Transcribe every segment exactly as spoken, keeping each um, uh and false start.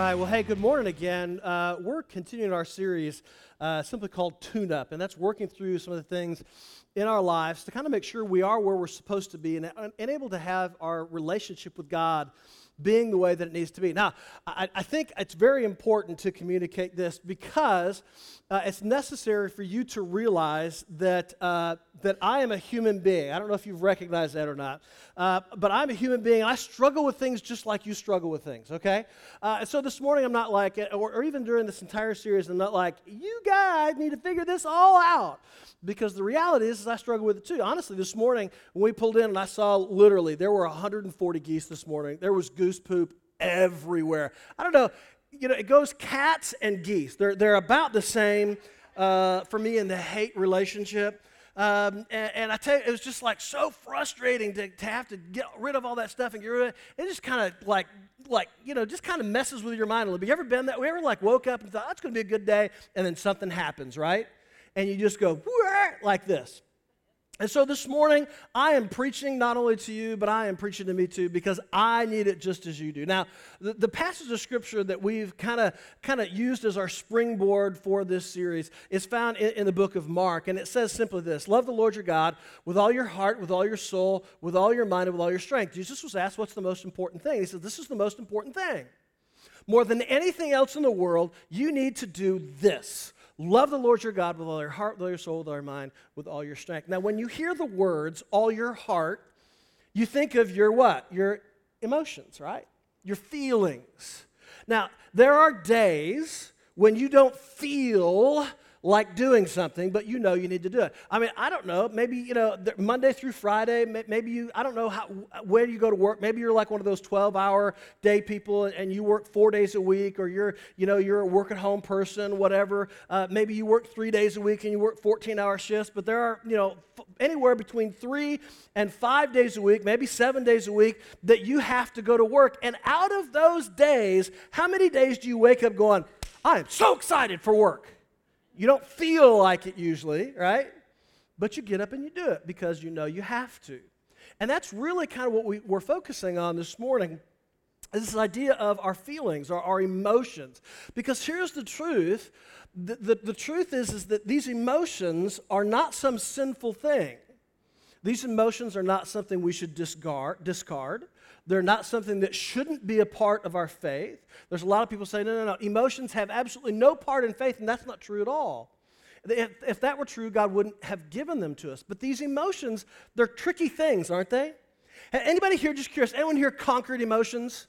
right. Well, hey, good morning again. Uh, we're continuing our series uh, simply called Tune Up, and that's working through some of the things in our lives to kind of make sure we are where we're supposed to be and, and able to have our relationship with God being the way that it needs to be. Now, I, I think it's very important to communicate this because uh, it's necessary for you to realize that uh, that I am a human being. I don't know if you've recognized that or not, uh, but I'm a human being. I struggle with things just like you struggle with things, okay? Uh, and so this morning I'm not like, or, or even during this entire series, I'm not like, you guys need to figure this all out. Because the reality is, is I struggle with it too. Honestly, this morning when we pulled in and I saw literally there were one hundred forty geese this morning. There was goose poop everywhere. I don't know, you know, it goes cats and geese. They're they're about the same uh, for me in the hate relationship. Um, and, and I tell you, it was just like so frustrating to, to have to get rid of all that stuff and get rid of it. It just kind of like, like, you know, just kind of messes with your mind a little bit. You ever been that? We ever like woke up and thought, oh, it's going to be a good day, and then something happens, right? And you just go, like this. And so this morning, I am preaching not only to you, but I am preaching to me too, because I need it just as you do. Now, the, the passage of Scripture that we've kind of kind of used as our springboard for this series is found in, in the book of Mark, and it says simply this: love the Lord your God with all your heart, with all your soul, with all your mind, and with all your strength. Jesus was asked, what's the most important thing? He said, this is the most important thing. More than anything else in the world, you need to do this. Love the Lord your God with all your heart, with all your soul, with all your mind, with all your strength. Now, when you hear the words, all your heart, you think of your what? Your emotions, right? Your feelings. Now, there are days when you don't feel like doing something, but you know you need to do it. I mean, I don't know, maybe, you know, Monday through Friday, maybe you, I don't know how, where you go to work. Maybe you're like one of those twelve-hour day people and you work four days a week, or you're, you know, you're a work-at-home person, whatever. Uh, maybe you work three days a week and you work fourteen-hour shifts, but there are, you know, anywhere between three and five days a week, maybe seven days a week, that you have to go to work. And out of those days, how many days do you wake up going, I am so excited for work? You don't feel like it usually, right? But you get up and you do it because you know you have to. And that's really kind of what we, we're focusing on this morning, is this idea of our feelings, or our emotions. Because here's the truth. The, the, the truth is, is that these emotions are not some sinful thing. These emotions are not something we should discard. discard. They're not something that shouldn't be a part of our faith. There's a lot of people saying, no, no, no, emotions have absolutely no part in faith, and that's not true at all. If, if that were true, God wouldn't have given them to us. But these emotions, they're tricky things, aren't they? Anybody here, just curious, anyone here conquered emotions?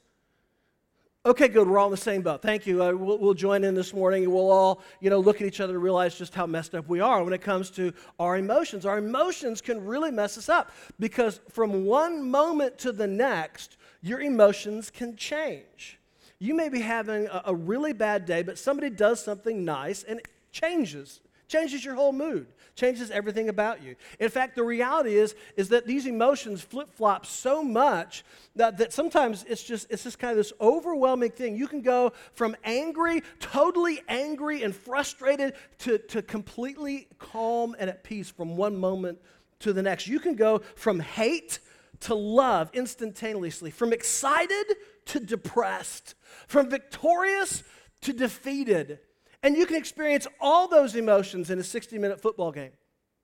Okay, good, we're all in the same boat. Thank you. Uh, we'll, we'll join in this morning, and we'll all, you know, look at each other and realize just how messed up we are when it comes to our emotions. Our emotions can really mess us up, because from one moment to the next, your emotions can change. You may be having a, a really bad day, but somebody does something nice, and it changes. Changes your whole mood, changes everything about you. In fact, the reality is, is that these emotions flip-flop so much that, that sometimes it's just it's just kind of this overwhelming thing. You can go from angry, totally angry and frustrated, to, to completely calm and at peace from one moment to the next. You can go from hate to love instantaneously, from excited to depressed, from victorious to defeated. And you can experience all those emotions in a sixty-minute football game,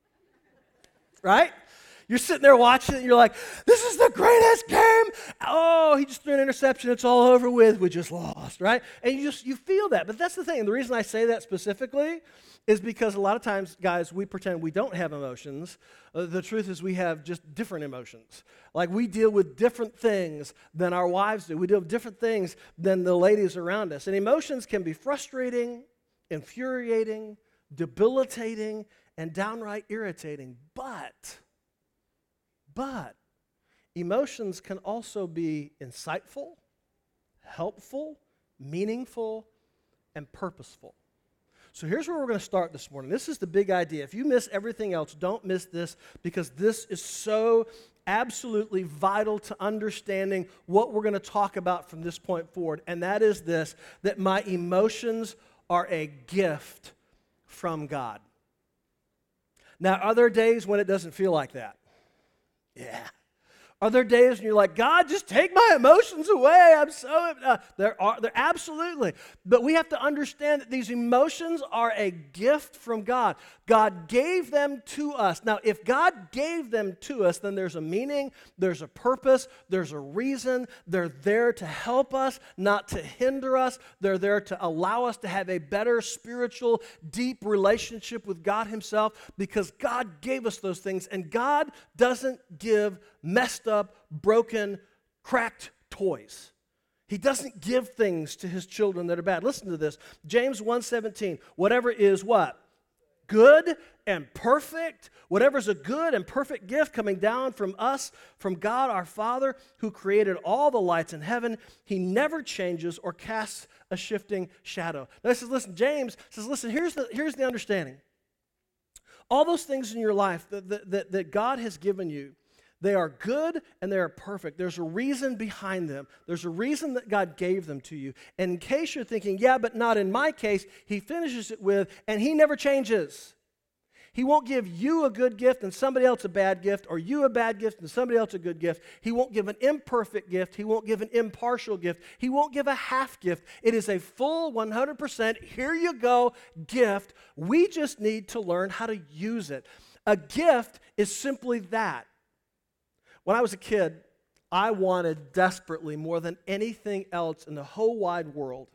right? You're sitting there watching it, and you're like, this is the greatest game. Oh, he just threw an interception. It's all over with. We just lost, right? And you just, you feel that. But that's the thing. And the reason I say that specifically is because a lot of times, guys, we pretend we don't have emotions. Uh, the truth is we have just different emotions. Like, we deal with different things than our wives do. We deal with different things than the ladies around us. And emotions can be frustrating, infuriating, debilitating, and downright irritating. But, but, emotions can also be insightful, helpful, meaningful, and purposeful. So here's where we're going to start this morning. This is the big idea. If you miss everything else, don't miss this, because this is so absolutely vital to understanding what we're going to talk about from this point forward. And that is this, that my emotions are a gift from God. Now, are there days when it doesn't feel like that? Yeah. Are there days when you're like, God, just take my emotions away? I'm so, uh, there are, there absolutely. But we have to understand that these emotions are a gift from God. God gave them to us. Now, if God gave them to us, then there's a meaning, there's a purpose, there's a reason. They're there to help us, not to hinder us. They're there to allow us to have a better spiritual, deep relationship with God Himself, because God gave us those things, and God doesn't give messed up, broken, cracked toys. He doesn't give things to His children that are bad. Listen to this. James one seventeen. Whatever is what? Good and perfect. Whatever is a good and perfect gift coming down from us, from God our Father, who created all the lights in heaven. He never changes or casts a shifting shadow. Now, this is, listen, James says, listen, here's the, here's the understanding. All those things in your life that, that, that, that God has given you, they are good and they are perfect. There's a reason behind them. There's a reason that God gave them to you. And in case you're thinking, yeah, but not in my case, He finishes it with, and He never changes. He won't give you a good gift and somebody else a bad gift, or you a bad gift and somebody else a good gift. He won't give an imperfect gift. He won't give an impartial gift. He won't give a half gift. It is a full one hundred percent, here you go, gift. We just need to learn how to use it. A gift is simply that. When I was a kid, I wanted desperately, more than anything else in the whole wide world,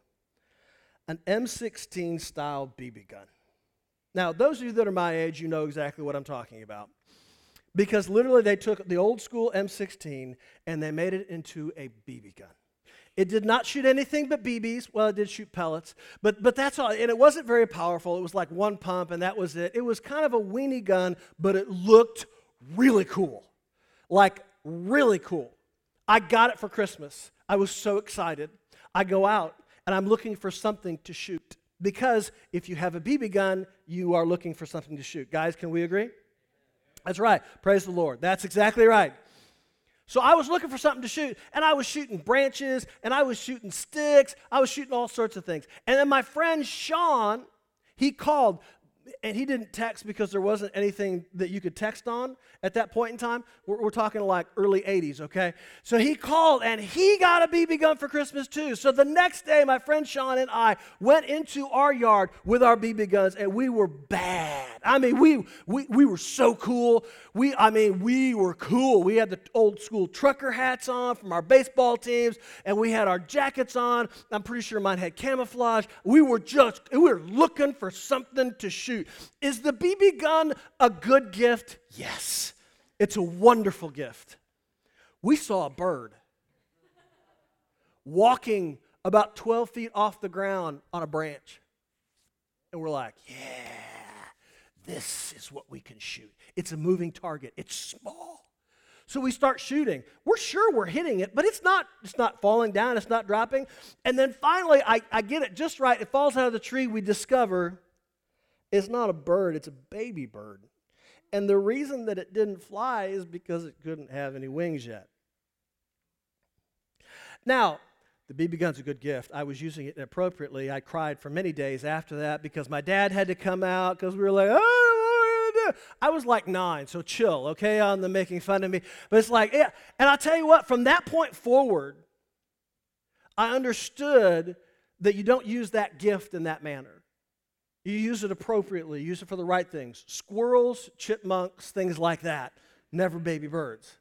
an M sixteen style B B gun. Now, those of you that are my age, you know exactly what I'm talking about. Because literally they took the old school M sixteen and they made it into a B B gun. It did not shoot anything but B Bs. Well, it did shoot pellets, but, but that's all. And it wasn't very powerful. It was like one pump and that was it. It was kind of a weenie gun, but it looked really cool. Like, really cool. I got it for Christmas. I was so excited. I go out, and I'm looking for something to shoot. Because if you have a B B gun, you are looking for something to shoot. Guys, can we agree? That's right. Praise the Lord. That's exactly right. So I was looking for something to shoot, and I was shooting branches, and I was shooting sticks. I was shooting all sorts of things. And then my friend Sean, he called. And he didn't text because there wasn't anything that you could text on at that point in time. We're, we're talking like early eighties, okay? So he called, and he got a B B gun for Christmas too. So the next day, my friend Sean and I went into our yard with our B B guns, and we were bad. I mean, we we, we were so cool. We, I mean, we were cool. We had the old school trucker hats on from our baseball teams, and we had our jackets on. I'm pretty sure mine had camouflage. We were just, we were looking for something to shoot. Is the B B gun a good gift? Yes. It's a wonderful gift. We saw a bird walking about twelve feet off the ground on a branch. And we're like, yeah, this is what we can shoot. It's a moving target. It's small. So we start shooting. We're sure we're hitting it, but it's not, it's not falling down. It's not dropping. And then finally, I, I get it just right. It falls out of the tree. We discover it's not a bird, it's a baby bird. And the reason that it didn't fly is because it couldn't have any wings yet. Now, the B B gun's a good gift. I was using it inappropriately. I cried for many days after that because my dad had to come out because we were like, oh, I was like nine, so chill, okay, on the making fun of me. But it's like, yeah. And I'll tell you what, from that point forward, I understood that you don't use that gift in that manner. You use it appropriately. Use it for the right things. Squirrels, chipmunks, things like that. Never baby birds.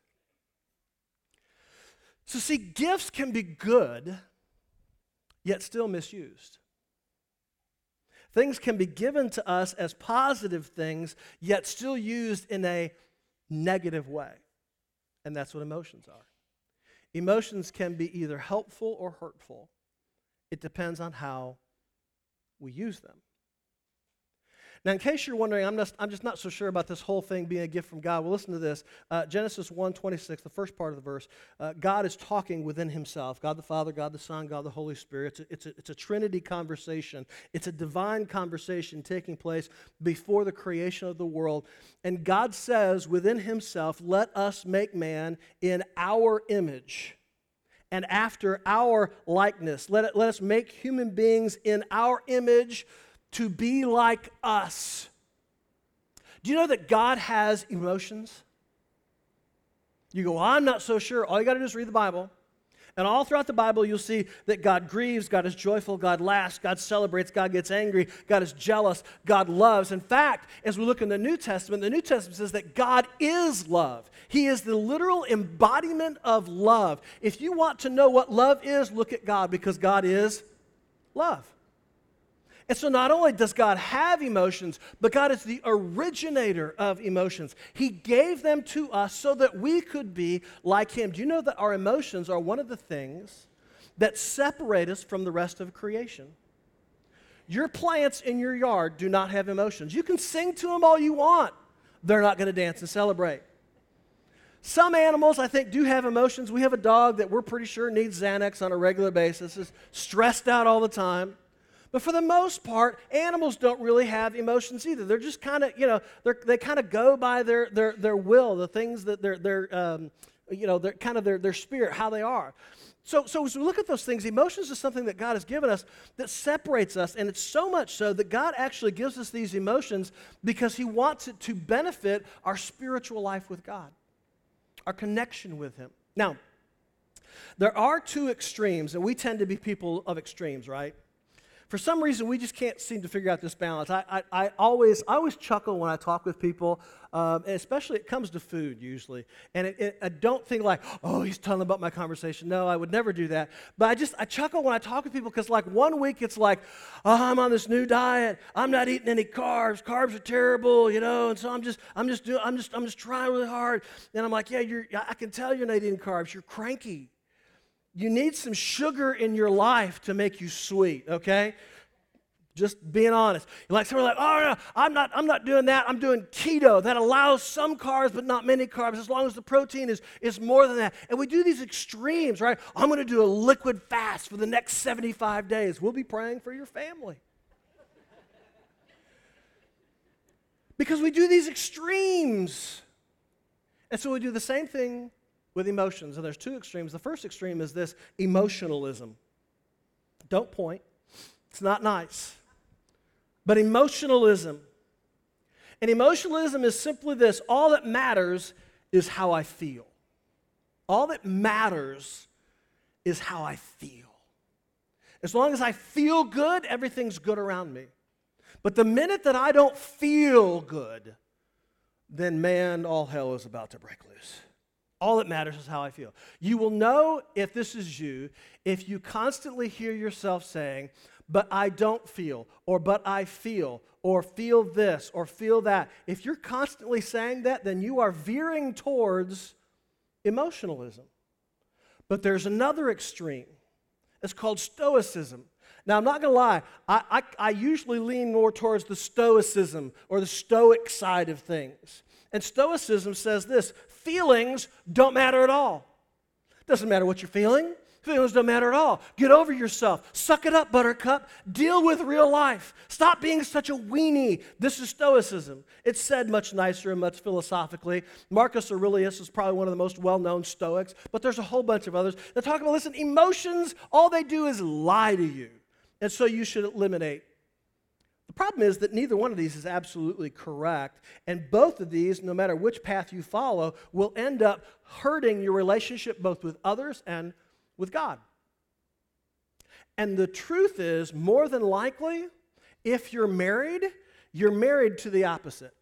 So see, gifts can be good, yet still misused. Things can be given to us as positive things, yet still used in a negative way. And that's what emotions are. Emotions can be either helpful or hurtful. It depends on how we use them. Now, in case you're wondering, I'm, not, I'm just not so sure about this whole thing being a gift from God. Well, listen to this. Uh, Genesis one twenty-six, the first part of the verse, uh, God is talking within himself. God the Father, God the Son, God the Holy Spirit. It's a, it's, a, it's a Trinity conversation. It's a divine conversation taking place before the creation of the world. And God says within himself, let us make man in our image and after our likeness. Let, it, let us make human beings in our image to be like us. Do you know that God has emotions? You go, well, I'm not so sure. All you got to do is read the Bible. And all throughout the Bible, you'll see that God grieves, God is joyful, God laughs, God celebrates, God gets angry, God is jealous, God loves. In fact, as we look in the New Testament, the New Testament says that God is love. He is the literal embodiment of love. If you want to know what love is, look at God, because God is love. And so not only does God have emotions, but God is the originator of emotions. He gave them to us so that we could be like Him. Do you know that our emotions are one of the things that separate us from the rest of creation? Your plants in your yard do not have emotions. You can sing to them all you want. They're not going to dance and celebrate. Some animals, I think, do have emotions. We have a dog that we're pretty sure needs Xanax on a regular basis, is stressed out all the time. But for the most part, animals don't really have emotions either. They're just kind of, you know, they kind of go by their, their, their will, the things that they're, they're um, you know, they're kind of their, their spirit, how they are. So, so as we look at those things, emotions is something that God has given us that separates us, and it's so much so that God actually gives us these emotions because He wants it to benefit our spiritual life with God, our connection with Him. Now, there are two extremes, and we tend to be people of extremes, right? For some reason, we just can't seem to figure out this balance. I, I, I always I always chuckle when I talk with people, um, and especially it comes to food usually. And it, it, I don't think like, oh, he's telling about my conversation. No, I would never do that. But I just I chuckle when I talk with people because like one week it's like, oh, I'm on this new diet. I'm not eating any carbs. Carbs are terrible, you know. And so I'm just I'm just doing I'm just I'm just trying really hard. And I'm like, yeah, you're I can tell you're not eating carbs. You're cranky. You need some sugar in your life to make you sweet, okay? Just being honest. Like someone like, oh no, I'm not, I'm not doing that. I'm doing keto. That allows some carbs, but not many carbs, as long as the protein is, is more than that. And we do these extremes, right? I'm going to do a liquid fast for the next seventy-five days. We'll be praying for your family. Because we do these extremes. And so we do the same thing with emotions, and there's two extremes. The first extreme is this emotionalism. Don't point. It's not nice. But emotionalism. And emotionalism is simply this. All that matters is how I feel. All that matters is how I feel. As long as I feel good, everything's good around me. But the minute that I don't feel good, then man, all hell is about to break loose. All that matters is how I feel. You will know if this is you if you constantly hear yourself saying, but I don't feel, or but I feel, or feel this, or feel that. If you're constantly saying that, then you are veering towards emotionalism. But there's another extreme. It's called stoicism. Now, I'm not going to lie. I, I, I usually lean more towards the stoicism or the stoic side of things. And stoicism says this: feelings don't matter at all. It doesn't matter what you're feeling. Feelings don't matter at all. Get over yourself. Suck it up, buttercup. Deal with real life. Stop being such a weenie. This is stoicism. It's said much nicer and much philosophically. Marcus Aurelius is probably one of the most well-known Stoics, but there's a whole bunch of others that talk about, listen, emotions, all they do is lie to you, and so you should eliminate. The problem is that neither one of these is absolutely correct, and both of these, no matter which path you follow, will end up hurting your relationship both with others and with God. And the truth is, more than likely, if you're married, you're married to the opposite.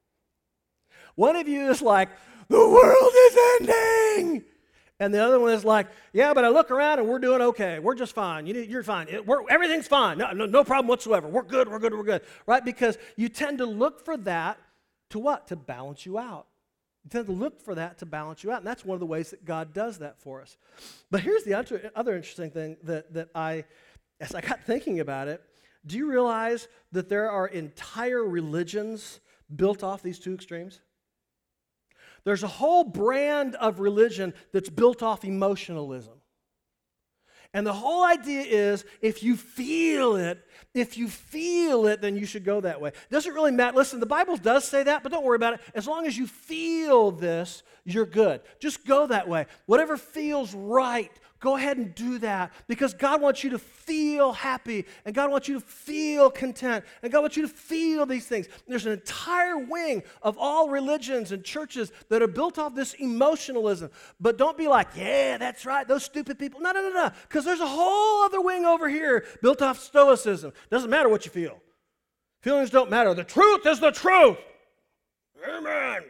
One of you is like, the world is ending! And the other one is like, yeah, but I look around and we're doing okay. We're just fine. You, you're fine. It, we're, everything's fine. No, no, no problem whatsoever. We're good, we're good, we're good. Right? Because you tend to look for that to what? To balance you out. You tend to look for that to balance you out. And that's one of the ways that God does that for us. But here's the other, other interesting thing that, that I, as I got thinking about it, do you realize that there are entire religions built off these two extremes? There's a whole brand of religion that's built off emotionalism. And the whole idea is, if you feel it, if you feel it, then you should go that way. It doesn't really matter. Listen, the Bible does say that, but don't worry about it. As long as you feel this, you're good. Just go that way. Whatever feels right, go ahead and do that because God wants you to feel happy and God wants you to feel content and God wants you to feel these things. And there's an entire wing of all religions and churches that are built off this emotionalism. But don't be like, yeah, that's right, those stupid people. No, no, no, no, because there's a whole other wing over here built off stoicism. Doesn't matter what you feel. Feelings don't matter. The truth is the truth. Amen.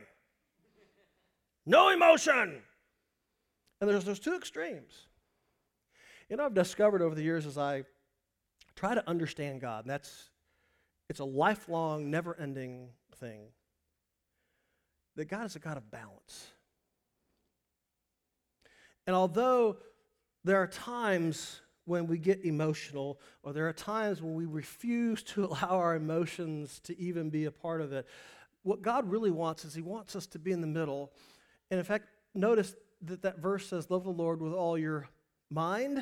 No emotion. And there's those two extremes. You know, I've discovered over the years as I try to understand God, and that's, it's a lifelong, never-ending thing, that God is a God of balance. And although there are times when we get emotional, or there are times when we refuse to allow our emotions to even be a part of it, what God really wants is he wants us to be in the middle. And in fact, notice that that verse says, love the Lord with all your mind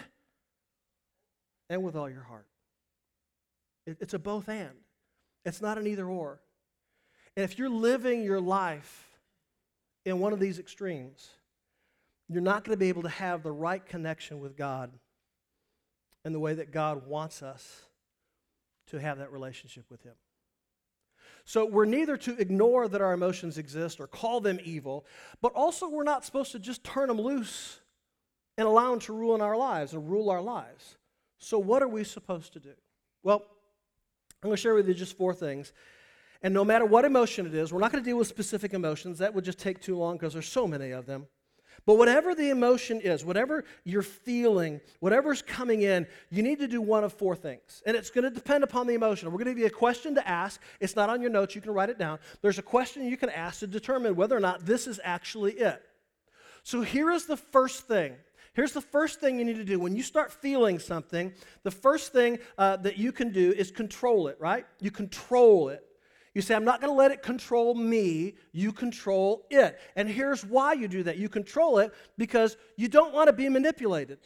and with all your heart. It, it's a both and. It's not an either or. And if you're living your life in one of these extremes, you're not going to be able to have the right connection with God in the way that God wants us to have that relationship with him. So we're neither to ignore that our emotions exist or call them evil, but also we're not supposed to just turn them loose and allow them to rule in our lives or rule our lives. So what are we supposed to do? Well, I'm going to share with you just four things. And no matter what emotion it is, we're not going to deal with specific emotions. That would just take too long because there's so many of them. But whatever the emotion is, whatever you're feeling, whatever's coming in, you need to do one of four things. And it's going to depend upon the emotion. We're going to give you a question to ask. It's not on your notes. You can write it down. There's a question you can ask to determine whether or not this is actually it. So here is the first thing. Here's the first thing you need to do. When you start feeling something, the first thing uh, that you can do is control it, right? You control it. You say, I'm not going to let it control me. You control it. And here's why you do that. You control it because you don't want to be manipulated.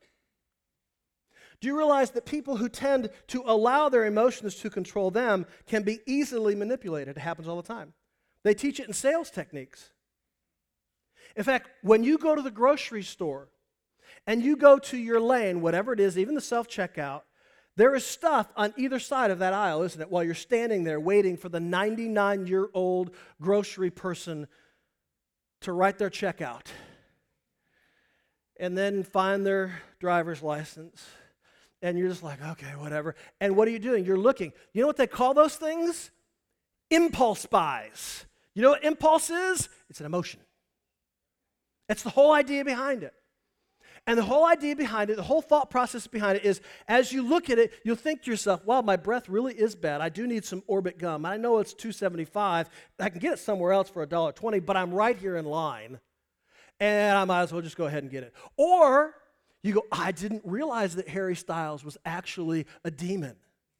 Do you realize that people who tend to allow their emotions to control them can be easily manipulated? It happens all the time. They teach it in sales techniques. In fact, when you go to the grocery store and you go to your lane, whatever it is, even the self-checkout, there is stuff on either side of that aisle, isn't it, while you're standing there waiting for the ninety-nine-year-old grocery person to write their checkout and then find their driver's license. And you're just like, okay, whatever. And what are you doing? You're looking. You know what they call those things? Impulse buys. You know what impulse is? It's an emotion. That's the whole idea behind it. And the whole idea behind it, the whole thought process behind it is, as you look at it, you'll think to yourself, wow, my breath really is bad. I do need some Orbit gum. I know it's two seventy-five. I can get it somewhere else for one dollar twenty, but I'm right here in line. And I might as well just go ahead and get it. Or you go, I didn't realize that Harry Styles was actually a demon.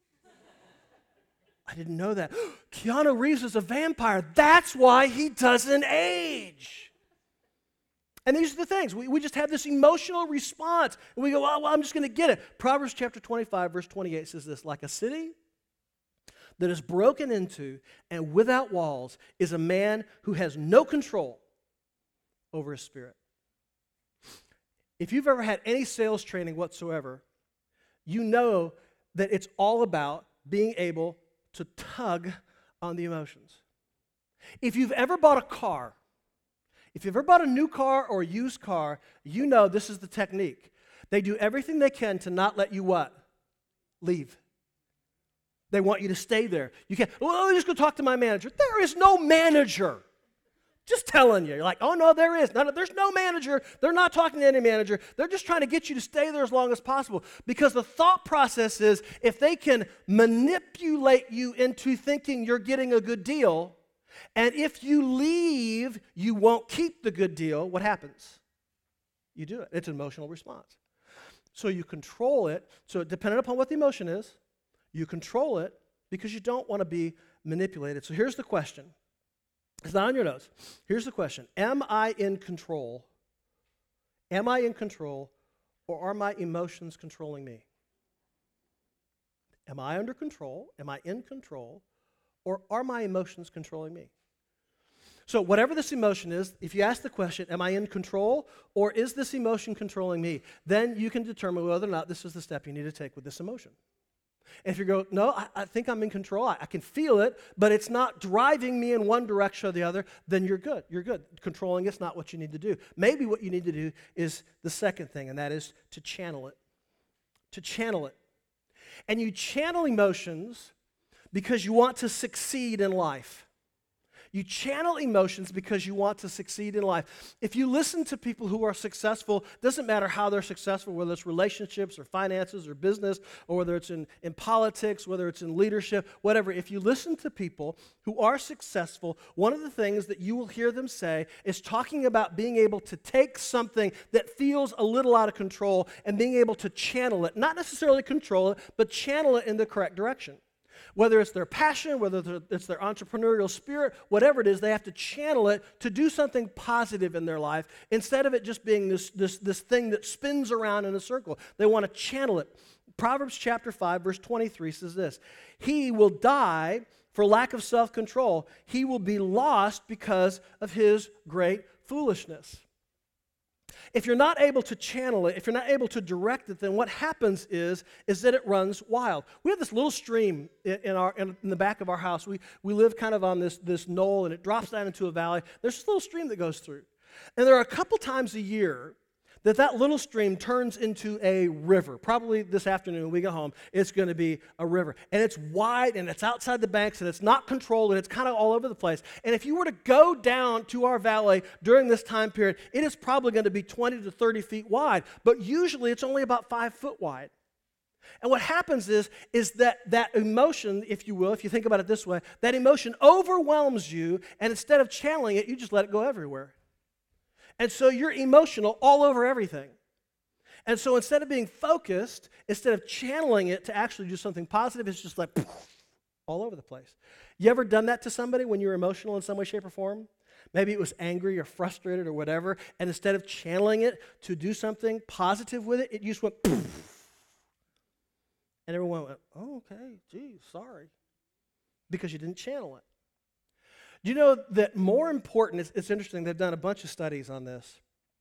I didn't know that. Keanu Reeves is a vampire. That's why he doesn't age. And these are the things. We, we just have this emotional response. And we go, oh, well, I'm just going to get it. Proverbs chapter twenty-five, verse twenty-eight says this, like a city that is broken into and without walls is a man who has no control over his spirit. If you've ever had any sales training whatsoever, you know that it's all about being able to tug on the emotions. If you've ever bought a car, if you've ever bought a new car or a used car, you know this is the technique. They do everything they can to not let you what? Leave. They want you to stay there. You can't, well, let me just go talk to my manager. There is no manager. Just telling you. You're like, oh, no, there is. No, no, there's no manager. They're not talking to any manager. They're just trying to get you to stay there as long as possible. Because the thought process is if they can manipulate you into thinking you're getting a good deal, and if you leave, you won't keep the good deal, what happens? You do it. It's an emotional response. So you control it. So depending upon what the emotion is, you control it because you don't want to be manipulated. So here's the question. It's not on your notes. Here's the question. Am I in control? Am I in control, or are my emotions controlling me? Am I under control? Am I in control? Or are my emotions controlling me? So whatever this emotion is, if you ask the question, am I in control or is this emotion controlling me? Then you can determine whether or not this is the step you need to take with this emotion. And if you go, no, I, I think I'm in control, I, I can feel it, but it's not driving me in one direction or the other, then you're good. You're good. Controlling it's not what you need to do. Maybe what you need to do is the second thing, and that is to channel it. To channel it. And you channel emotions because you want to succeed in life. You channel emotions because you want to succeed in life. If you listen to people who are successful, doesn't matter how they're successful, whether it's relationships or finances or business, or whether it's in, in politics, whether it's in leadership, whatever. If you listen to people who are successful, one of the things that you will hear them say is talking about being able to take something that feels a little out of control and being able to channel it. Not necessarily control it, but channel it in the correct direction. Whether it's their passion, whether it's their entrepreneurial spirit, whatever it is, they have to channel it to do something positive in their life instead of it just being this, this, this thing that spins around in a circle. They want to channel it. Proverbs chapter five, verse twenty-three says this, "He will die for lack of self-control. He will be lost because of his great foolishness." If you're not able to channel it, if you're not able to direct it, then what happens is, is that it runs wild. We have this little stream in, in, our, in, in the back of our house. We, we live kind of on this, this knoll, and it drops down into a valley. There's this little stream that goes through. And there are a couple times a year that that little stream turns into a river. Probably this afternoon when we get home, it's going to be a river. And it's wide, and it's outside the banks, and it's not controlled, and it's kind of all over the place. And if you were to go down to our valley during this time period, it is probably going to be twenty to thirty feet wide. But usually it's only about five foot wide. And what happens is, is that that emotion, if you will, if you think about it this way, that emotion overwhelms you, and instead of channeling it, you just let it go everywhere. And so you're emotional all over everything. And so instead of being focused, instead of channeling it to actually do something positive, it's just like poof, all over the place. You ever done that to somebody when you were emotional in some way, shape, or form? Maybe it was angry or frustrated or whatever, and instead of channeling it to do something positive with it, it just went poof. And everyone went, oh, okay, geez, sorry. Because you didn't channel it. Do you know that more important, it's, it's interesting, they've done a bunch of studies on this,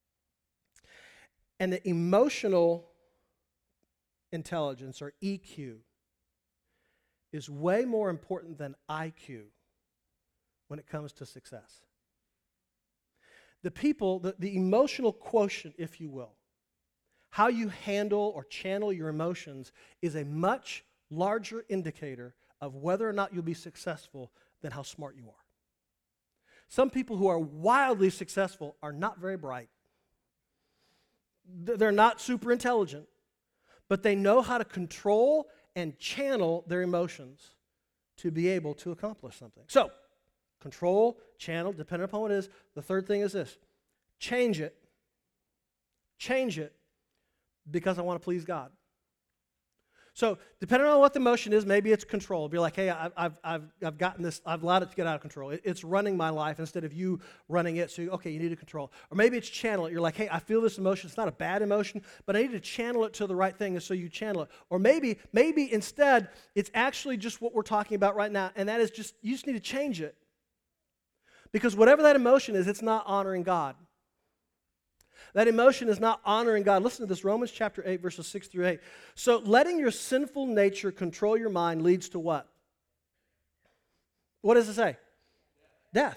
and that emotional intelligence, or E Q, is way more important than I Q when it comes to success. The people, the, the emotional quotient, if you will, how you handle or channel your emotions is a much larger indicator of whether or not you'll be successful than how smart you are. Some people who are wildly successful are not very bright. They're not super intelligent, but they know how to control and channel their emotions to be able to accomplish something. So, control, channel, depending upon what it is. The third thing is this: change it. Change it because I want to please God. So, depending on what the emotion is, maybe it's control. Be like, hey, I've, I've, I've, I've gotten this, I've allowed it to get out of control. It, it's running my life instead of you running it, so, okay, you need to control. Or maybe it's channel it. You're like, hey, I feel this emotion. It's not a bad emotion, but I need to channel it to the right thing, and so you channel it. Or maybe, maybe instead, it's actually just what we're talking about right now, and that is just, you just need to change it. Because whatever that emotion is, it's not honoring God. That emotion is not honoring God. Listen to this, Romans chapter eight, verses six through eight. So letting your sinful nature control your mind leads to what? What does it say? Death.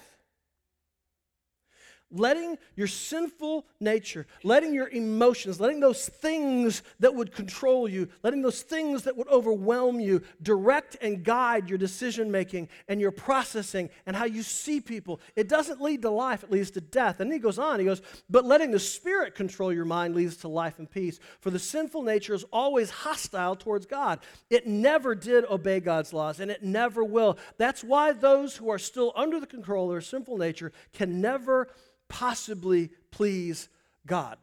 Letting your sinful nature, letting your emotions, letting those things that would control you, letting those things that would overwhelm you direct and guide your decision-making and your processing and how you see people. It doesn't lead to life, it leads to death. And then he goes on, he goes, but letting the Spirit control your mind leads to life and peace. For the sinful nature is always hostile towards God. It never did obey God's laws, and it never will. That's why those who are still under the control of their sinful nature can never possibly please God.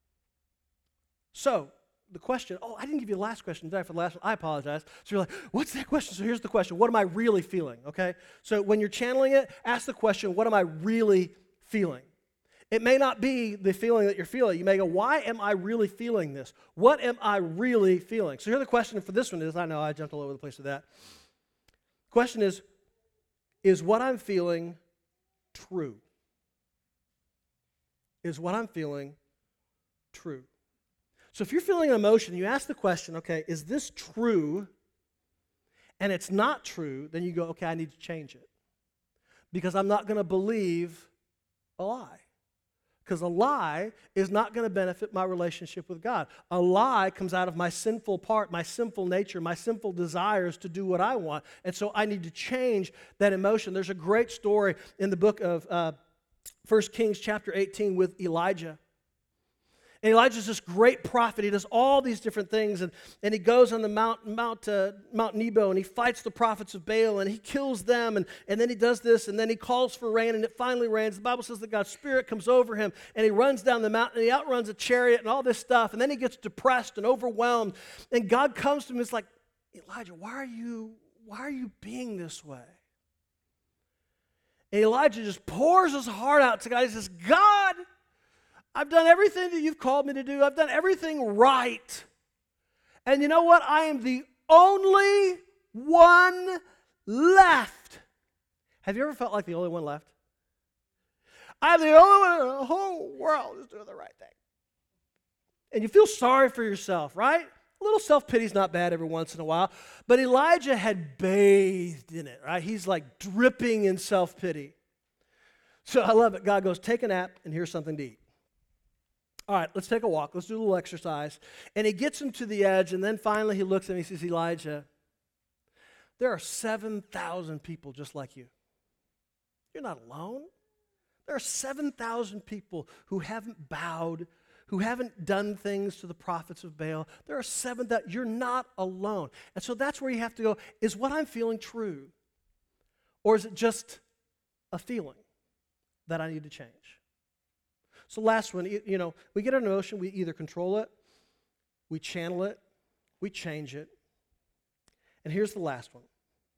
So, the question, oh, I didn't give you the last question, did I, for the last one? I apologize. So you're like, what's that question? So here's the question, what am I really feeling, okay? So when you're channeling it, ask the question, what am I really feeling? It may not be the feeling that you're feeling. You may go, why am I really feeling this? What am I really feeling? So here the question for this one is, I know I jumped all over the place with that. The question is, is what I'm feeling true? Is what I'm feeling true? So if you're feeling an emotion, you ask the question, okay, is this true? And it's not true, then you go, okay, I need to change it. Because I'm not going to believe a lie. Because a lie is not going to benefit my relationship with God. A lie comes out of my sinful part, my sinful nature, my sinful desires to do what I want. And so I need to change that emotion. There's a great story in the book of uh, First Kings chapter eighteen with Elijah. And Elijah's this great prophet. He does all these different things, and, and he goes on the Mount Mount uh, Mount Nebo, and he fights the prophets of Baal, and he kills them, and, and then he does this, and then he calls for rain, and it finally rains. The Bible says that God's Spirit comes over him, and he runs down the mountain, and he outruns a chariot and all this stuff, and then he gets depressed and overwhelmed, and God comes to him and is like, Elijah, why are you, why are you being this way? And Elijah just pours his heart out to God. He says, God, I've done everything that you've called me to do. I've done everything right. And you know what? I am the only one left. Have you ever felt like the only one left? I'm the only one in the whole world who's doing the right thing. And you feel sorry for yourself, right? A little self-pity is not bad every once in a while. But Elijah had bathed in it, right? He's like dripping in self-pity. So I love it. God goes, take a nap, and here's something to eat. All right, let's take a walk. Let's do a little exercise. And he gets him to the edge, and then finally he looks at him and he says, Elijah, there are seven thousand people just like you. You're not alone. There are seven thousand people who haven't bowed, who haven't done things to the prophets of Baal. There are seven that you're not alone. And so that's where you have to go, is what I'm feeling true? Or is it just a feeling that I need to change? So last one, you know, we get an emotion, we either control it, we channel it, we change it. And here's the last one.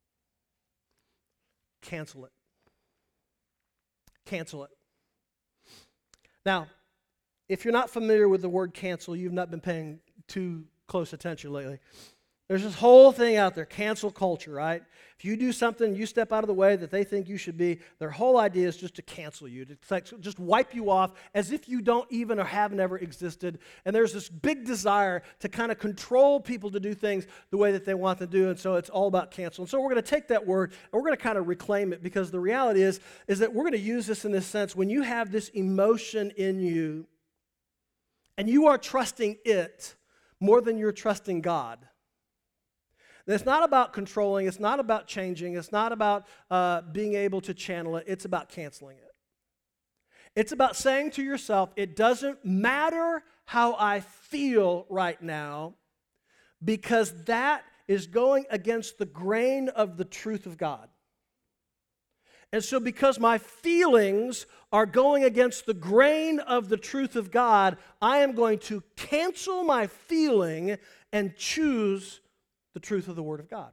Cancel it. Cancel it. Now, if you're not familiar with the word cancel, you've not been paying too close attention lately. There's this whole thing out there, cancel culture, right? If you do something, you step out of the way that they think you should be, their whole idea is just to cancel you, to like just wipe you off as if you don't even or haven't ever existed. And there's this big desire to kind of control people to do things the way that they want to do, and so it's all about cancel. And so we're going to take that word and we're going to kind of reclaim it, because the reality is, is that we're going to use this in this sense. When you have this emotion in you and you are trusting it more than you're trusting God, it's not about controlling, it's not about changing, it's not about uh, being able to channel it, it's about canceling it. It's about saying to yourself, it doesn't matter how I feel right now, because that is going against the grain of the truth of God. And so because my feelings are going against the grain of the truth of God, I am going to cancel my feeling and choose the truth of the Word of God.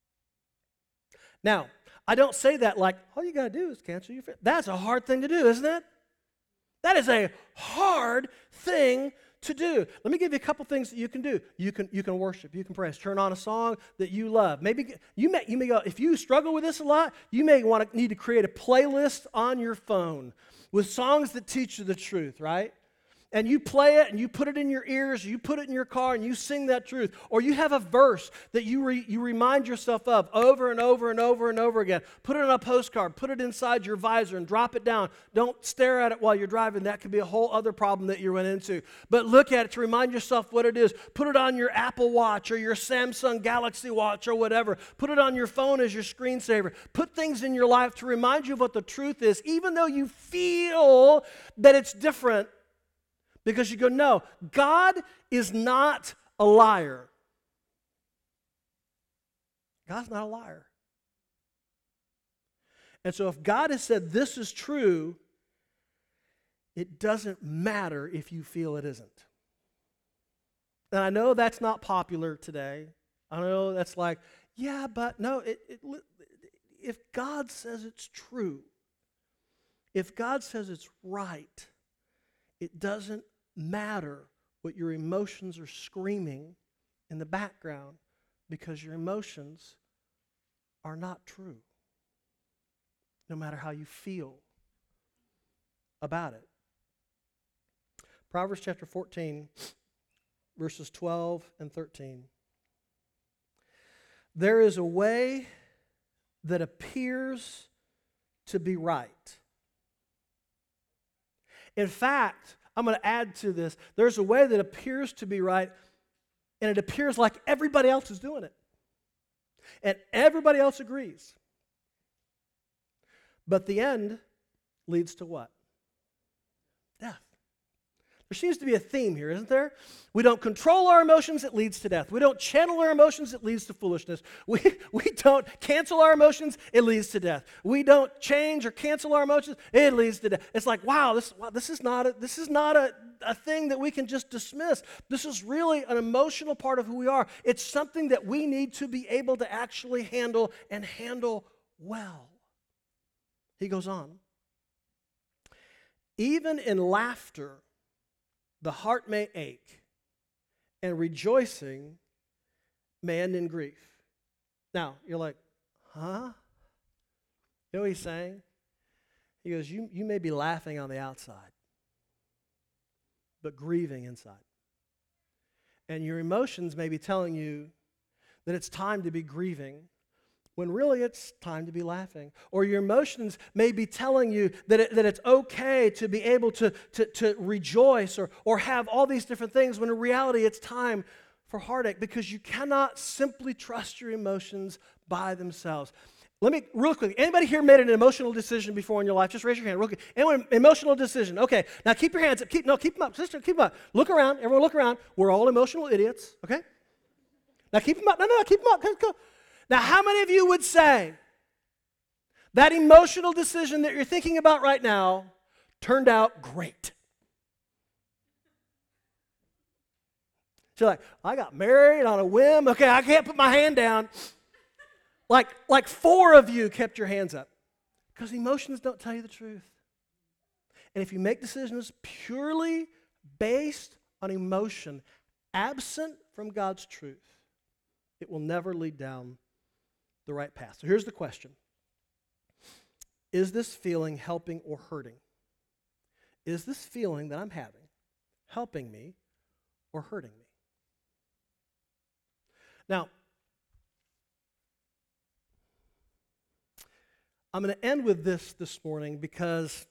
Now, I don't say that like, all you got to do is cancel your feelings. That's a hard thing to do, isn't it? That is a hard thing to do. Let me give you a couple things that you can do. You can you can worship, you can praise, turn on a song that you love. Maybe you may you may go, if you struggle with this a lot, you may want to need to create a playlist on your phone with songs that teach you the truth, right? And you play it and you put it in your ears, you put it in your car and you sing that truth. Or you have a verse that you re, you remind yourself of over and over and over and over again. Put it on a postcard, put it inside your visor and drop it down. Don't stare at it while you're driving. That could be a whole other problem that you run into. But look at it to remind yourself what it is. Put it on your Apple Watch or your Samsung Galaxy Watch or whatever. Put it on your phone as your screensaver. Put things in your life to remind you of what the truth is, even though you feel that it's different. Because you go, no, God is not a liar. God's not a liar. And so if God has said this is true, it doesn't matter if you feel it isn't. And I know that's not popular today. I know that's like, yeah, but no, it, it, if God says it's true, if God says it's right, it doesn't matter what your emotions are screaming in the background, because your emotions are not true. No matter how you feel about it. Proverbs chapter fourteen, verses twelve and thirteen. There is a way that appears to be right. In fact, I'm going to add to this. There's a way that appears to be right, and it appears like everybody else is doing it. And everybody else agrees. But the end leads to what? Death. There seems to be a theme here, isn't there? We don't control our emotions, it leads to death. We don't channel our emotions, it leads to foolishness. We, we don't cancel our emotions, it leads to death. We don't change or cancel our emotions, it leads to death. It's like, wow, this, wow, this is not, a, this is not a, a thing that we can just dismiss. This is really an emotional part of who we are. It's something that we need to be able to actually handle and handle well. He goes on. Even in laughter, the heart may ache, and rejoicing may end in grief. Now, you're like, huh? You know what he's saying? He goes, you, you may be laughing on the outside, but grieving inside. And your emotions may be telling you that it's time to be grieving, when really it's time to be laughing. Or your emotions may be telling you that, it, that it's okay to be able to, to, to rejoice or, or have all these different things, when in reality it's time for heartache, because you cannot simply trust your emotions by themselves. Let me, real quick, anybody here made an emotional decision before in your life? Just raise your hand real quick. Anyone, emotional decision. Okay, now keep your hands up. Keep, no, keep them up. Sister, keep them up. Look around. Everyone look around. We're all emotional idiots, okay? Now keep them up. No, no, no, keep them up. Go, go. Now, how many of you would say that emotional decision that you're thinking about right now turned out great? So you're like, I got married on a whim. Okay, I can't put my hand down. Like, like four of you kept your hands up, because emotions don't tell you the truth. And if you make decisions purely based on emotion, absent from God's truth, it will never lead down the right path. So here's the question. Is this feeling helping or hurting? Is this feeling that I'm having helping me or hurting me? Now, I'm going to end with this this morning because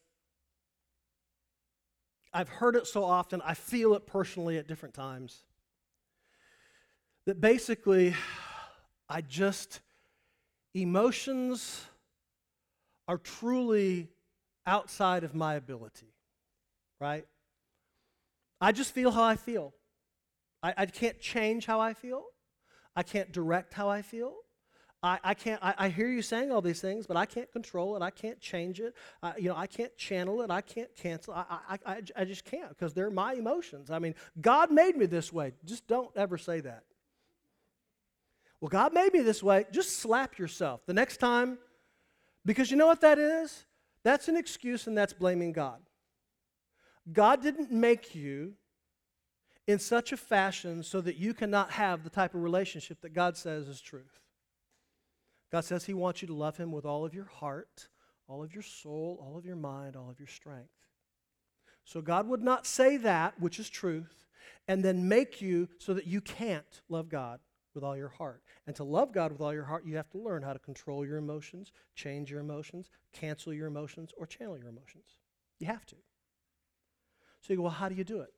I've heard it so often. I feel it personally at different times. That basically, I just... emotions are truly outside of my ability, right? I just feel how I feel. I, I can't change how I feel. I can't direct how I feel. I, I can't. I, I hear you saying all these things, but I can't control it. I can't change it. I, you know, I can't channel it. I can't cancel. I, I, I, I just can't, because they're my emotions. I mean, God made me this way. Just don't ever say that. Well, God made me this way. Just slap yourself the next time, because you know what that is? That's an excuse, and that's blaming God. God didn't make you in such a fashion so that you cannot have the type of relationship that God says is truth. God says He wants you to love Him with all of your heart, all of your soul, all of your mind, all of your strength. So God would not say that, which is truth, and then make you so that you can't love God with all your heart. And to love God with all your heart, you have to learn how to control your emotions, change your emotions, cancel your emotions, or channel your emotions. You have to. So you go, well, how do you do it?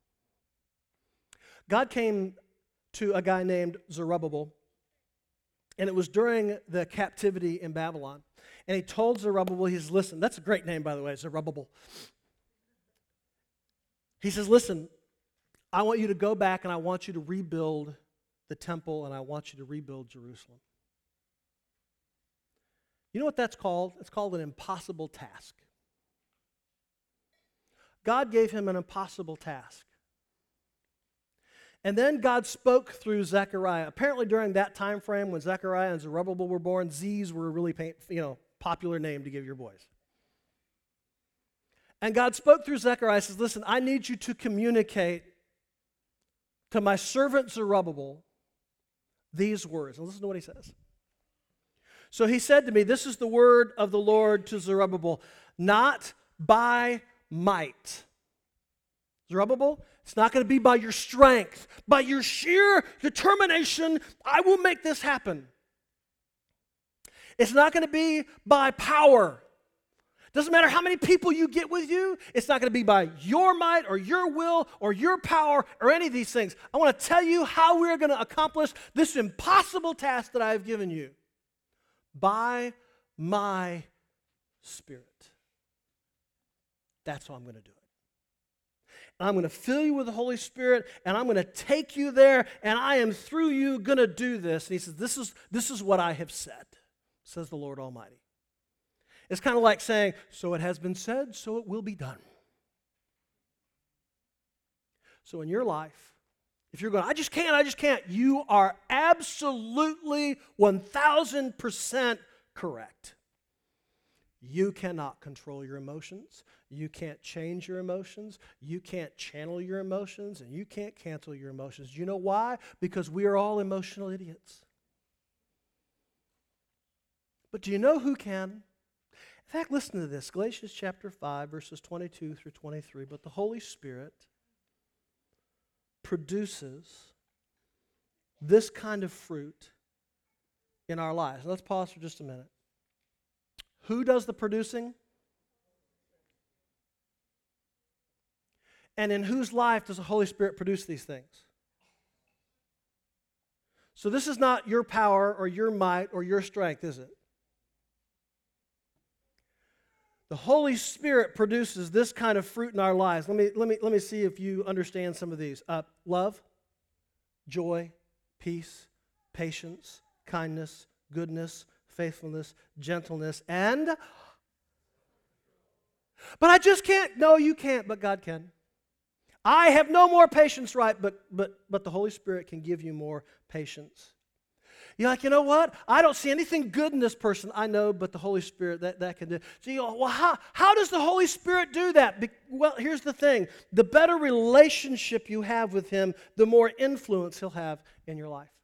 God came to a guy named Zerubbabel, and it was during the captivity in Babylon. And He told Zerubbabel, he says, listen, that's a great name, by the way, Zerubbabel. He says, listen, I want you to go back and I want you to rebuild the temple, and I want you to rebuild Jerusalem. You know what that's called? It's called an impossible task. God gave him an impossible task. And then God spoke through Zechariah. Apparently during that time frame when Zechariah and Zerubbabel were born, Z's were a really you know, popular name to give your boys. And God spoke through Zechariah and says, listen, I need you to communicate to my servant Zerubbabel these words. And listen to what he says. So he said to me, this is the word of the Lord to Zerubbabel, not by might. Zerubbabel, it's not going to be by your strength, by your sheer determination, I will make this happen. It's not going to be by power. Doesn't matter how many people you get with you, it's not going to be by your might or your will or your power or any of these things. I want to tell you how we're going to accomplish this impossible task that I have given you. By my Spirit. That's how I'm going to do it. And I'm going to fill you with the Holy Spirit, and I'm going to take you there, and I am through you going to do this. And he says, this is, this is what I have said, says the Lord Almighty. It's kind of like saying, so it has been said, so it will be done. So in your life, if you're going, I just can't, I just can't, you are absolutely one thousand percent correct. You cannot control your emotions. You can't change your emotions. You can't channel your emotions, and you can't cancel your emotions. Do you know why? Because we are all emotional idiots. But do you know who can? In fact, listen to this. Galatians chapter five, verses twenty-two through twenty-three. But the Holy Spirit produces this kind of fruit in our lives. Now, let's pause for just a minute. Who does the producing? And in whose life does the Holy Spirit produce these things? So this is not your power or your might or your strength, is it? The Holy Spirit produces this kind of fruit in our lives. Let me, let me, let me see if you understand some of these. Uh, love, joy, peace, patience, kindness, goodness, faithfulness, gentleness, and... But I just can't. No, you can't, but God can. I have no more patience, right, but, but, but the Holy Spirit can give you more patience. You're like, you know what? I don't see anything good in this person. I know, but the Holy Spirit, that, that can do. So you go, well, how, how does the Holy Spirit do that? Be, well, here's the thing. The better relationship you have with Him, the more influence He'll have in your life.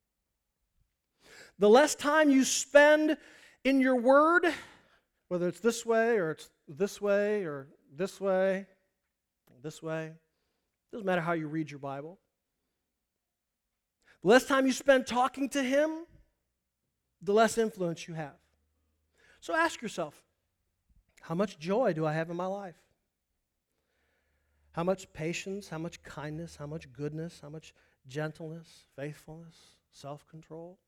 The less time you spend in your Word, whether it's this way or it's this way or this way, this way, doesn't matter how you read your Bible. The less time you spend talking to Him, the less influence you have. So ask yourself, how much joy do I have in my life? How much patience, how much kindness, how much goodness, how much gentleness, faithfulness, self-control?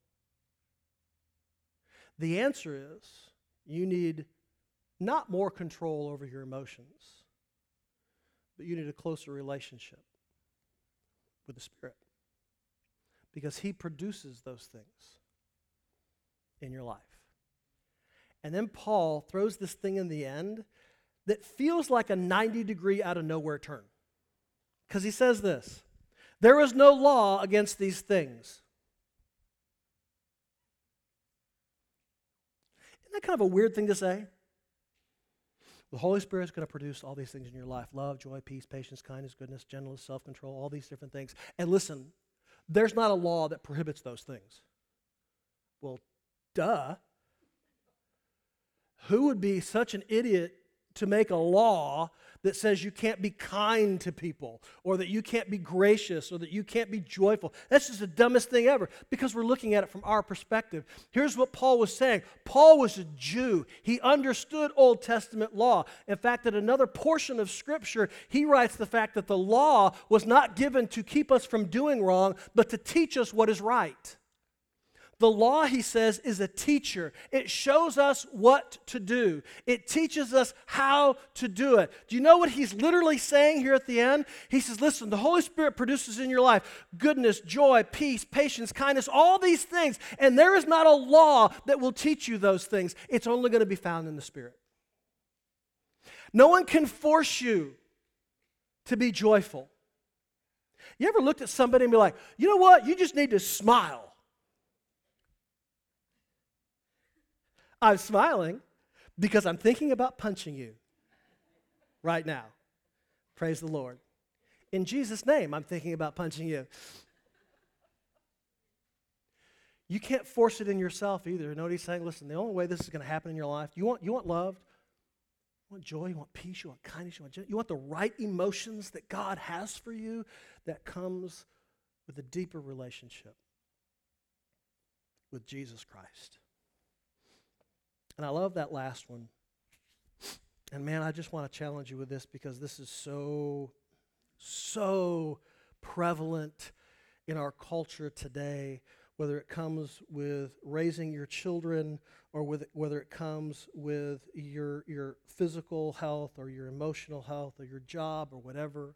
The answer is you need not more control over your emotions, but you need a closer relationship with the Spirit. Because He produces those things in your life. And then Paul throws this thing in the end that feels like a ninety degree out of nowhere turn. Because he says this, there is no law against these things. Isn't that kind of a weird thing to say? The Holy Spirit is going to produce all these things in your life. Love, joy, peace, patience, kindness, goodness, gentleness, self-control, all these different things. And listen, there's not a law that prohibits those things. Well, duh. Who would be such an idiot to make a law that says you can't be kind to people or that you can't be gracious or that you can't be joyful? That's just the dumbest thing ever because we're looking at it from our perspective. Here's what Paul was saying. Paul was a Jew. He understood Old Testament law. In fact, in another portion of Scripture, he writes the fact that the law was not given to keep us from doing wrong, but to teach us what is right. The law, he says, is a teacher. It shows us what to do. It teaches us how to do it. Do you know what he's literally saying here at the end? He says, listen, the Holy Spirit produces in your life goodness, joy, peace, patience, kindness, all these things. And there is not a law that will teach you those things. It's only going to be found in the Spirit. No one can force you to be joyful. You ever looked at somebody and be like, you know what? You just need to smile. I'm smiling because I'm thinking about punching you right now. Praise the Lord. In Jesus' name, I'm thinking about punching you. You can't force it in yourself either. You know what he's saying? Listen, the only way this is going to happen in your life, you want, you want loved? You want joy, you want peace, you want kindness, you want gentleness. You want the right emotions that God has for you that comes with a deeper relationship with Jesus Christ. And I love that last one. And man, I just want to challenge you with this because this is so, so prevalent in our culture today, whether it comes with raising your children or with, whether it comes with your, your physical health or your emotional health or your job or whatever.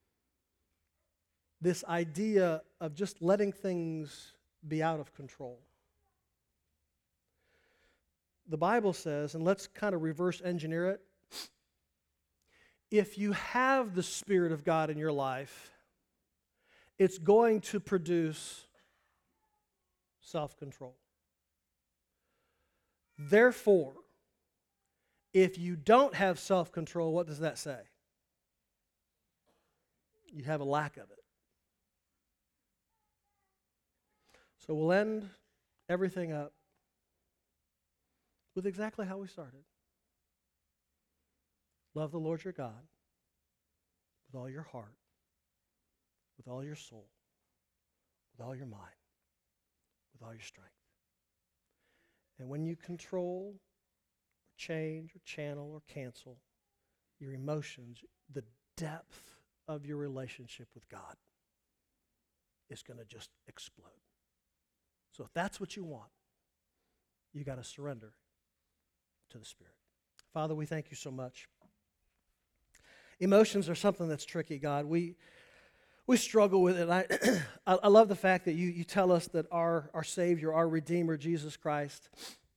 This idea of just letting things be out of control. The Bible says, and let's kind of reverse engineer it, if you have the Spirit of God in your life, it's going to produce self-control. Therefore, if you don't have self-control, what does that say? You have a lack of it. So we'll end everything up with exactly how we started. Love the Lord your God with all your heart, with all your soul, with all your mind, with all your strength. And when you control, or change, or channel, or cancel your emotions, the depth of your relationship with God is going to just explode. So if that's what you want, you got to surrender to the Spirit. Father, we thank you so much. Emotions are something that's tricky, God. We we struggle with it. I, I love the fact that you, you tell us that our, our Savior, our Redeemer, Jesus Christ,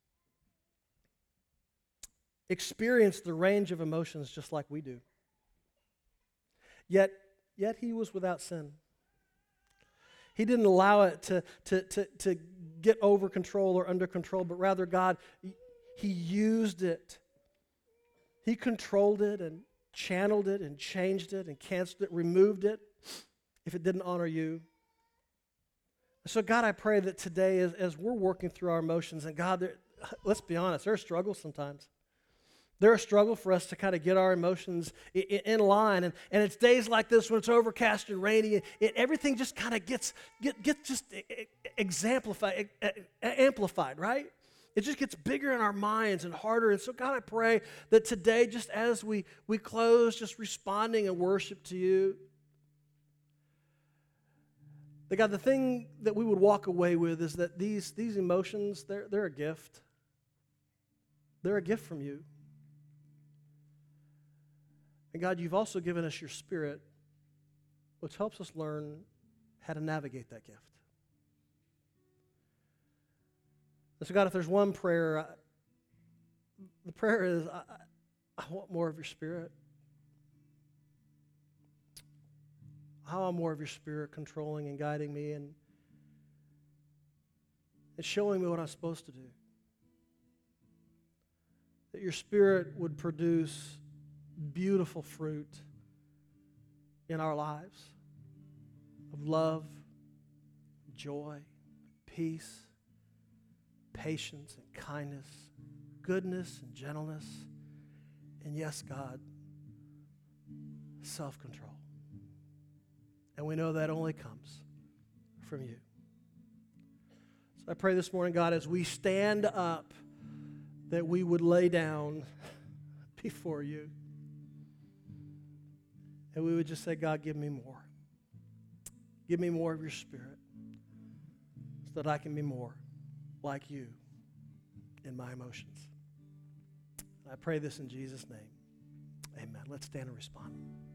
experienced the range of emotions just like we do. Yet, yet he was without sin. He didn't allow it to, to, to, to get over control or under control, but rather God, he used it. He controlled it and channeled it and changed it and canceled it, removed it if it didn't honor you. So God, I pray that today as, as we're working through our emotions, and God, there, let's be honest, there are struggles sometimes. There are struggles for us to kind of get our emotions in, in line. And, and it's days like this when it's overcast and rainy, it, everything just kind of gets, get, gets just exemplified, amplified, right? It just gets bigger in our minds and harder. And so, God, I pray that today, just as we, we close, just responding in worship to you, that God, the thing that we would walk away with is that these, these emotions, they're, they're a gift. They're a gift from you. And God, you've also given us your Spirit, which helps us learn how to navigate that gift. And so God, if there's one prayer, I, the prayer is, I, I want more of your Spirit. I want more of your Spirit controlling and guiding me and, and showing me what I'm supposed to do. That your Spirit would produce beautiful fruit in our lives of love, joy, peace, patience and kindness, goodness and gentleness, and yes, God, self-control. And we know that only comes from you. So I pray this morning, God, as we stand up, that we would lay down before you. And we would just say, God, give me more. Give me more of your Spirit so that I can be more like you in my emotions. I pray this in Jesus' name. Amen. Let's stand and respond.